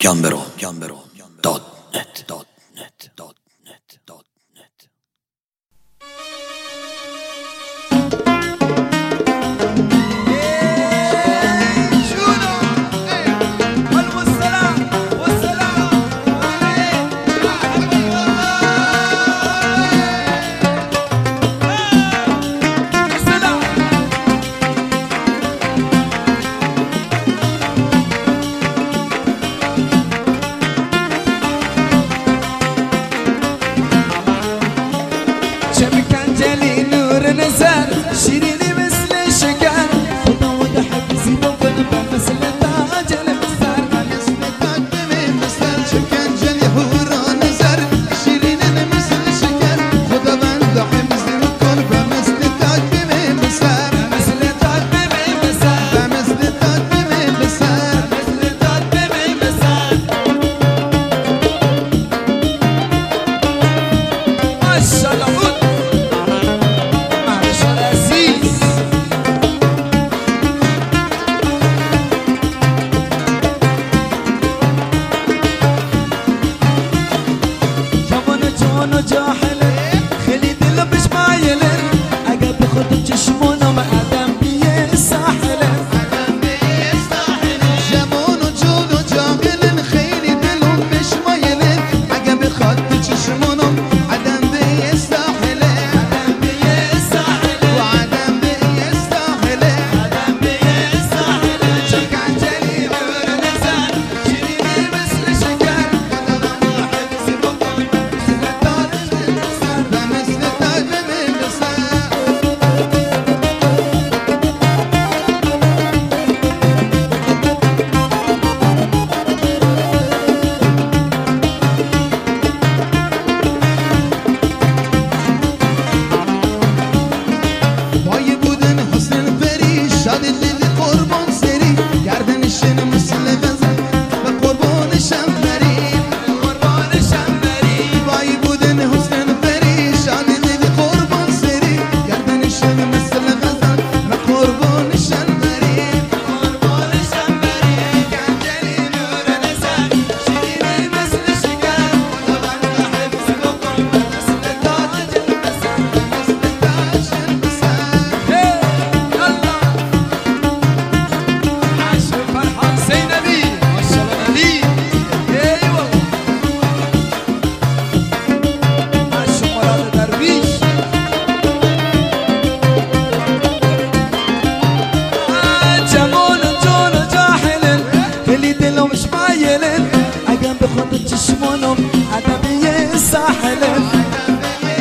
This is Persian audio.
gambero.net. شيريني مثل الشجر خضا وضحك زينب ونبع مثل التاج المسار مثل التاج بمثل شكن جلي حورا نزر شيريني مثل الشجر خضا وضحك زينب ونبع مثل التاج بمثل مثل التاج بمثل مثل التاج بمثل مثل التاج بمثل ما شاء الله جاحل خلي دلبش مايل اجاب خد تشمونه ما ادم بيه الساحل جمون وجود وجاهل خيلي دلبش مايل اجاب خد تشمونه عدم بيه الساحل ادم بيه الساحل وعدم بيه الساحل ادم بيه الساحل شكا جلي نور نزل شيريني مثل شكر مثل التاج بمثل وای بودن حسن پری شاد دل قربان سری گردنشن مثل غزل و قربانشم بری قربانشم بری وای بودن حسن پری شاد دل قربان سری گردنشن مثل غزل و قربانشم بری قربانشم بری گنجلی نور نزل شیرینی مثل شکر خدا بند حفظ بکن مثل تاج المسل مثل تاج المسل يلا عاشق فرحان زينبي ما شاء الله نبي ايوه عاشق مراد درويش جمال جون جاحل اللي دلو مش مايل اجنب خد تشمونهم ادبي الساحل